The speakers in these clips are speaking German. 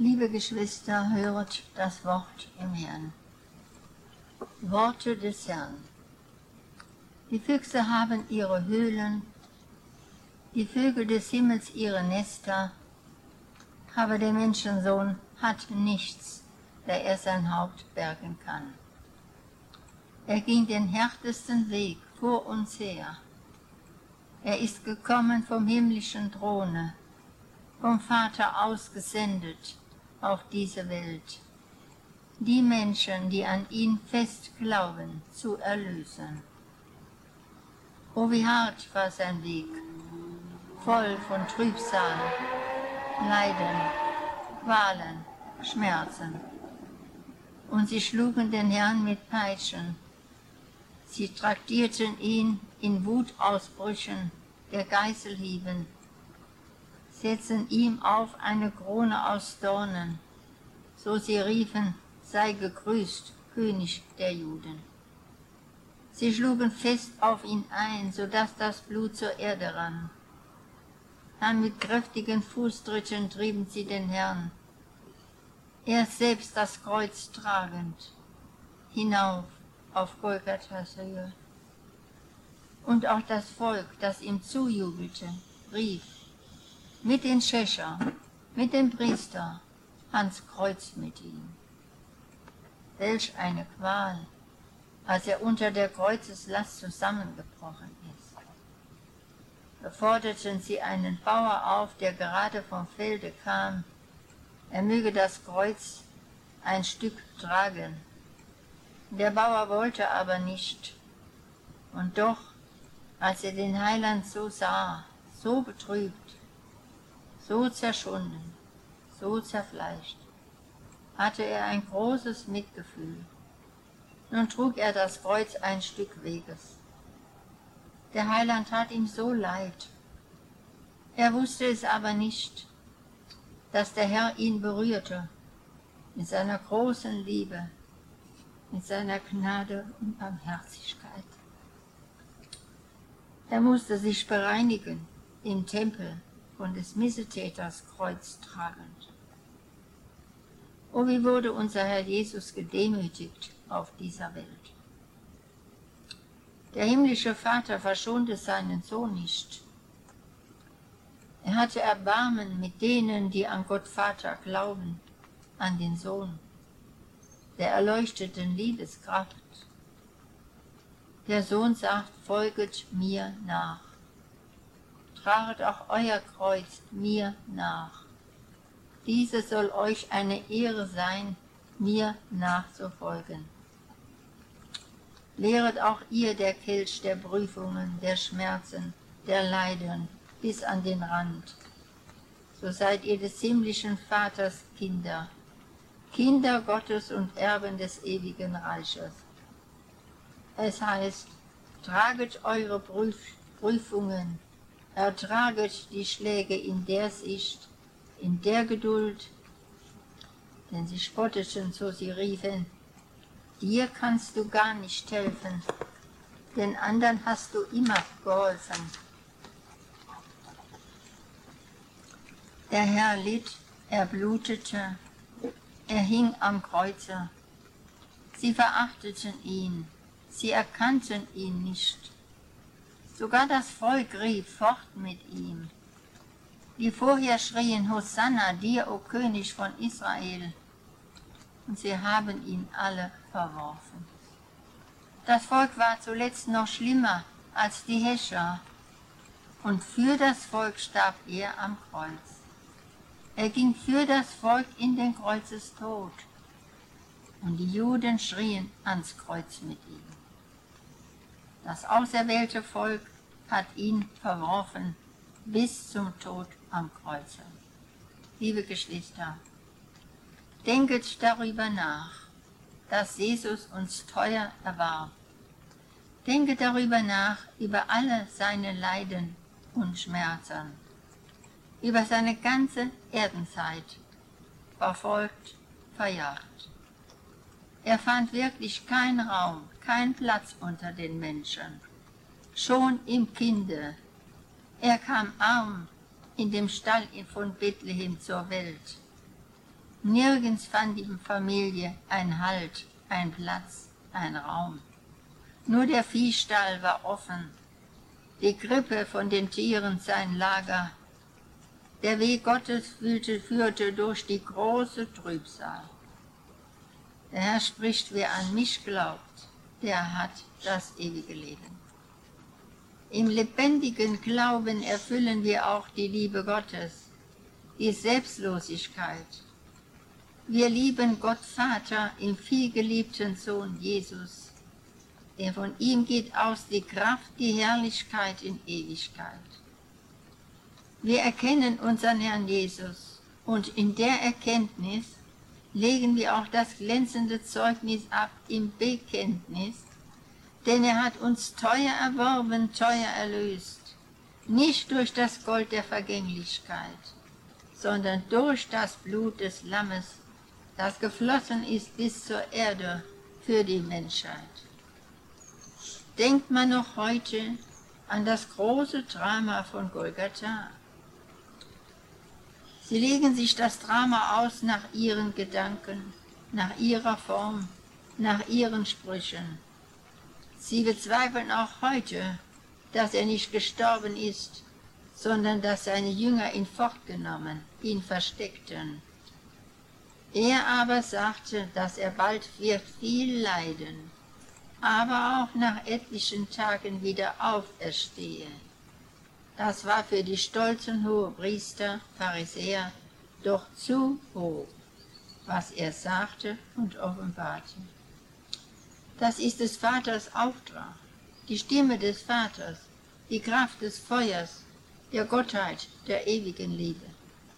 Liebe Geschwister, höret das Wort im Herrn. Worte des Herrn. Die Füchse haben ihre Höhlen, die Vögel des Himmels ihre Nester, aber der Menschensohn hat nichts, da er sein Haupt bergen kann. Er ging den härtesten Weg vor uns her. Er ist gekommen vom himmlischen Throne, vom Vater ausgesendet auf diese Welt, die Menschen, die an ihn fest glauben, zu erlösen. O wie hart war sein Weg, voll von Trübsal, Leiden, Qualen, Schmerzen. Und sie schlugen den Herrn mit Peitschen. Sie traktierten ihn in Wutausbrüchen der Geißelhieben, setzten ihm auf eine Krone aus Dornen, so sie riefen, sei gegrüßt, König der Juden. Sie schlugen fest auf ihn ein, sodass das Blut zur Erde rann. Dann mit kräftigen Fußtritten trieben sie den Herrn, er selbst das Kreuz tragend, hinauf auf Golgathas Höhe. Und auch das Volk, das ihm zujubelte, rief, mit den Schächer, mit dem Priester, ans Kreuz mit ihm. Welch eine Qual, als er unter der Kreuzeslast zusammengebrochen ist. Da forderten sie einen Bauer auf, der gerade vom Felde kam, er möge das Kreuz ein Stück tragen. Der Bauer wollte aber nicht. Und doch, als er den Heiland so sah, so betrübt, so zerschunden, so zerfleischt, hatte er ein großes Mitgefühl. Nun trug er das Kreuz ein Stück Weges. Der Heiland tat ihm so leid. Er wusste es aber nicht, dass der Herr ihn berührte mit seiner großen Liebe, mit seiner Gnade und Barmherzigkeit. Er musste sich bereinigen im Tempel von des Missetäters Kreuz tragend. O wie wurde unser Herr Jesus gedemütigt auf dieser Welt. Der himmlische Vater verschonte seinen Sohn nicht. Er hatte Erbarmen mit denen, die an Gott Vater glauben, an den Sohn, der erleuchteten Liebeskraft. Der Sohn sagt, folget mir nach. Traget auch euer Kreuz mir nach. Dieses soll euch eine Ehre sein, mir nachzufolgen. Lehret auch ihr der Kelch der Prüfungen, der Schmerzen, der Leiden, bis an den Rand. So seid ihr des himmlischen Vaters Kinder, Kinder Gottes und Erben des ewigen Reiches. Es heißt, traget eure Prüfungen, ertraget die Schläge in der Sicht, in der Geduld, denn sie spotteten, so sie riefen, dir kannst du gar nicht helfen, den anderen hast du immer geholfen. Der Herr litt, er blutete, er hing am Kreuze. Sie verachteten ihn, sie erkannten ihn nicht. Sogar das Volk rief fort mit ihm. Die vorher schrien, Hosanna, dir, o König von Israel. Und sie haben ihn alle verworfen. Das Volk war zuletzt noch schlimmer als die Häscher. Und für das Volk starb er am Kreuz. Er ging für das Volk in den Kreuzestod. Und die Juden schrien ans Kreuz mit ihm. Das auserwählte Volk hat ihn verworfen bis zum Tod am Kreuze. Liebe Geschwister, denket darüber nach, dass Jesus uns teuer erwarb. Denket darüber nach, über alle seine Leiden und Schmerzen, über seine ganze Erdenzeit, verfolgt, verjagt. Er fand wirklich keinen Raum, keinen Platz unter den Menschen. Schon im Kinde. Er kam arm in dem Stall von Bethlehem zur Welt. Nirgends fand die Familie ein Halt, ein Platz, ein Raum. Nur der Viehstall war offen, die Krippe von den Tieren sein Lager. Der Weg Gottes führte durch die große Trübsal. Der Herr spricht, wer an mich glaubt, der hat das ewige Leben. Im lebendigen Glauben erfüllen wir auch die Liebe Gottes, die Selbstlosigkeit. Wir lieben Gott Vater im vielgeliebten Sohn Jesus, denn von ihm geht aus die Kraft, die Herrlichkeit in Ewigkeit. Wir erkennen unseren Herrn Jesus und in der Erkenntnis legen wir auch das glänzende Zeugnis ab im Bekenntnis, denn er hat uns teuer erworben, teuer erlöst, nicht durch das Gold der Vergänglichkeit, sondern durch das Blut des Lammes, das geflossen ist bis zur Erde für die Menschheit. Denkt man noch heute an das große Drama von Golgatha? Sie legen sich das Drama aus nach ihren Gedanken, nach ihrer Form, nach ihren Sprüchen. Sie bezweifeln auch heute, dass er nicht gestorben ist, sondern dass seine Jünger ihn fortgenommen, ihn versteckten. Er aber sagte, dass er bald wird viel leiden, aber auch nach etlichen Tagen wieder auferstehe. Das war für die stolzen Hohepriester, Pharisäer doch zu hoch, was er sagte und offenbarte. Das ist des Vaters Auftrag, die Stimme des Vaters, die Kraft des Feuers, der Gottheit, der ewigen Liebe.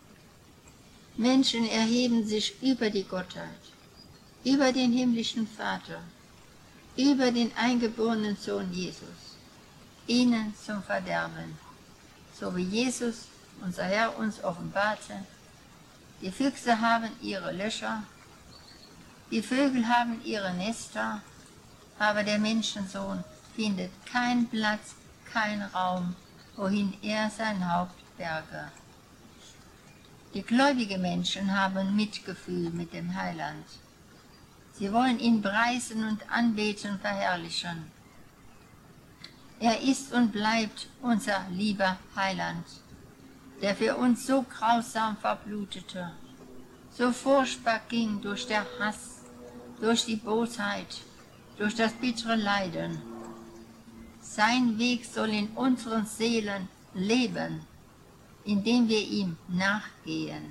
Menschen erheben sich über die Gottheit, über den himmlischen Vater, über den eingeborenen Sohn Jesus, ihnen zum Verderben. So wie Jesus, unser Herr, uns offenbarte, die Füchse haben ihre Löcher, die Vögel haben ihre Nester, aber der Menschensohn findet keinen Platz, keinen Raum, wohin er sein Haupt berge. Die gläubigen Menschen haben Mitgefühl mit dem Heiland. Sie wollen ihn preisen und anbeten, verherrlichen. Er ist und bleibt unser lieber Heiland, der für uns so grausam verblutete, so furchtbar ging durch den Hass, durch die Bosheit, durch das bittere Leiden. Sein Weg soll in unseren Seelen leben, indem wir ihm nachgehen.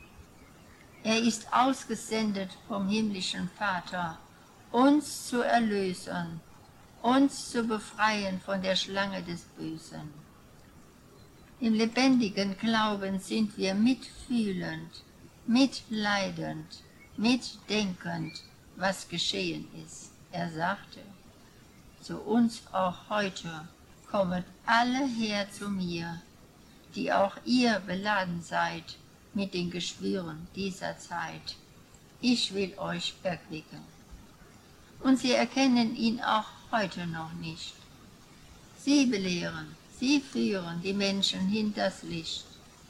Er ist ausgesendet vom himmlischen Vater, uns zu erlösen, uns zu befreien von der Schlange des Bösen. Im lebendigen Glauben sind wir mitfühlend, mitleidend, mitdenkend, was geschehen ist. Er sagte, zu uns auch heute, kommet alle her zu mir, die auch ihr beladen seid mit den Geschwüren dieser Zeit. Ich will euch erquicken. Und sie erkennen ihn auch heute noch nicht. Sie belehren, sie führen die Menschen hinters Licht.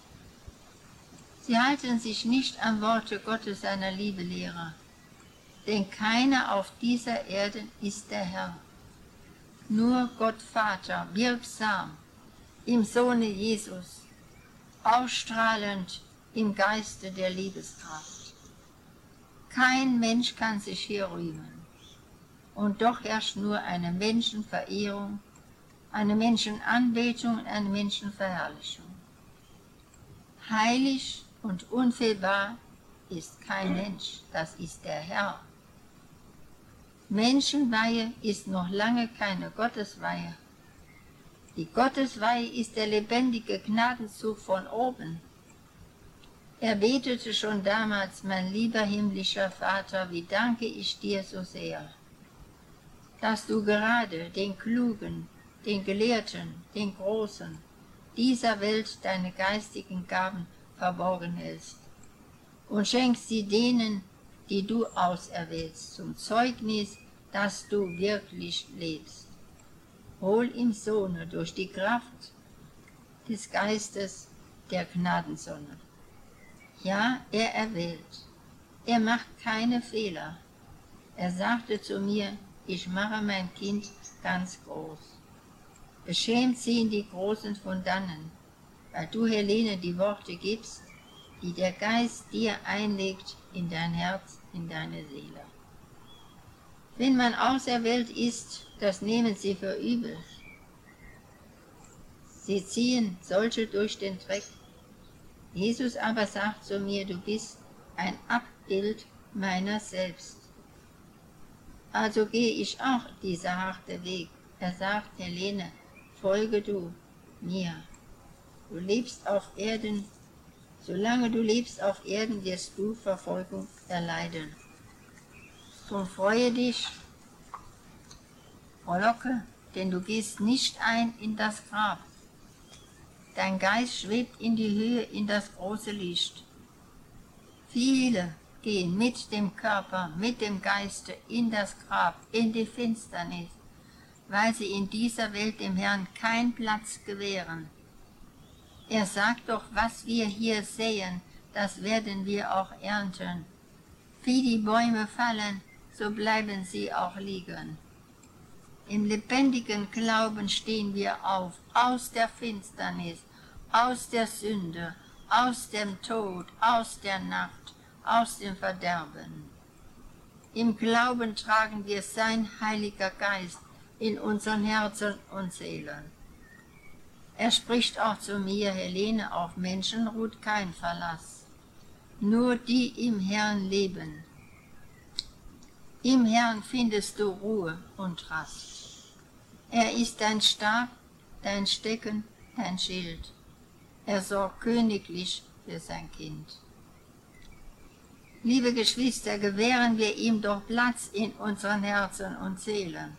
Sie halten sich nicht an Worte Gottes, seiner Liebelehre, denn keiner auf dieser Erde ist der Herr. Nur Gott Vater, wirksam im Sohne Jesus, ausstrahlend im Geiste der Liebeskraft. Kein Mensch kann sich hier rühmen. Und doch herrscht nur eine Menschenverehrung, eine Menschenanbetung und eine Menschenverherrlichung. Heilig und unfehlbar ist kein Mensch, das ist der Herr. Menschenweihe ist noch lange keine Gottesweihe. Die Gottesweihe ist der lebendige Gnadenzug von oben. Er betete schon damals, mein lieber himmlischer Vater, wie danke ich dir so sehr, dass du gerade den Klugen, den Gelehrten, den Großen dieser Welt deine geistigen Gaben verborgen hältst und schenkst sie denen, die du auserwählst, zum Zeugnis, dass du wirklich lebst. Hol im Sohne durch die Kraft des Geistes der Gnadensonne. Ja, er erwählt, Er macht keine Fehler. Er sagte zu mir, ich mache mein Kind ganz groß. Beschämt sehen die Großen von dannen, weil du, Helene, die Worte gibst, die der Geist dir einlegt in dein Herz, in deine Seele. Wenn man auserwählt ist, das nehmen sie für übel. Sie ziehen solche durch den Dreck. Jesus aber sagt zu mir, du bist ein Abbild meiner selbst. Also gehe ich auch dieser harte Weg. Er sagt, Helene, folge du mir. Du lebst auf Erden, solange du lebst auf Erden, wirst du Verfolgung erleiden. Drum freue dich, frohlocke, denn du gehst nicht ein in das Grab. Dein Geist schwebt in die Höhe, in das große Licht. Viele gehen mit dem Körper, mit dem Geiste in das Grab, in die Finsternis, weil sie in dieser Welt dem Herrn keinen Platz gewähren. Er sagt doch, was wir hier säen, das werden wir auch ernten. Wie die Bäume fallen, so bleiben sie auch liegen. Im lebendigen Glauben stehen wir auf, aus der Finsternis, aus der Sünde, aus dem Tod, aus der Nacht, aus dem Verderben. Im Glauben tragen wir sein Heiliger Geist in unseren Herzen und Seelen. Er spricht auch zu mir, Helene, auf Menschen ruht kein Verlass, nur die im Herrn leben. Im Herrn findest du Ruhe und Rast. Er ist dein Stab, dein Stecken, dein Schild. Er sorgt königlich für sein Kind. Liebe Geschwister, gewähren wir ihm doch Platz in unseren Herzen und Seelen.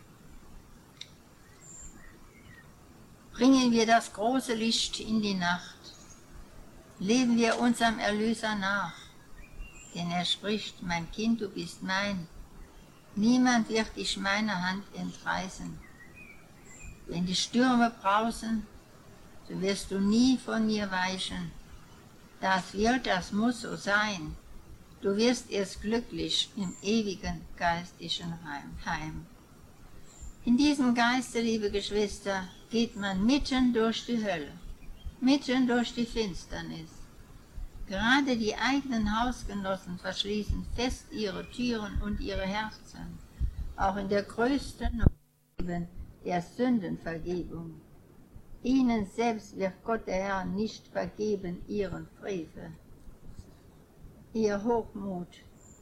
Bringen wir das große Licht in die Nacht. Leben wir unserem Erlöser nach. Denn er spricht, mein Kind, du bist mein. Niemand wird dich meiner Hand entreißen. Wenn die Stürme brausen, so wirst du nie von mir weichen. Das wird, das muss so sein. Du wirst erst glücklich im ewigen geistlichen Heim. In diesem Geiste, liebe Geschwister, geht man mitten durch die Hölle, mitten durch die Finsternis. Gerade die eigenen Hausgenossen verschließen fest ihre Türen und ihre Herzen, auch in der größten Not der Sündenvergebung. Ihnen selbst wird Gott der Herr nicht vergeben, ihren Frevel, ihr Hochmut.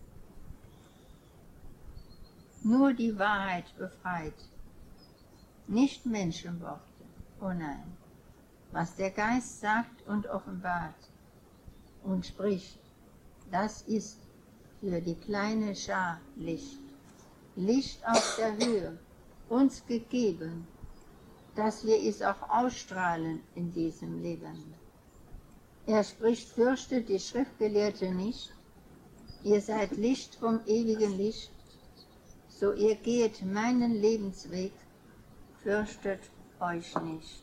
Nur die Wahrheit befreit, nicht Menschenworte, oh nein, was der Geist sagt und offenbart und spricht, das ist für die kleine Schar Licht, Licht aus der Höhe, uns gegeben, dass wir es auch ausstrahlen in diesem Leben. Er spricht, fürchtet die Schriftgelehrte nicht, ihr seid Licht vom ewigen Licht, so ihr gehet meinen Lebensweg, fürchtet euch nicht.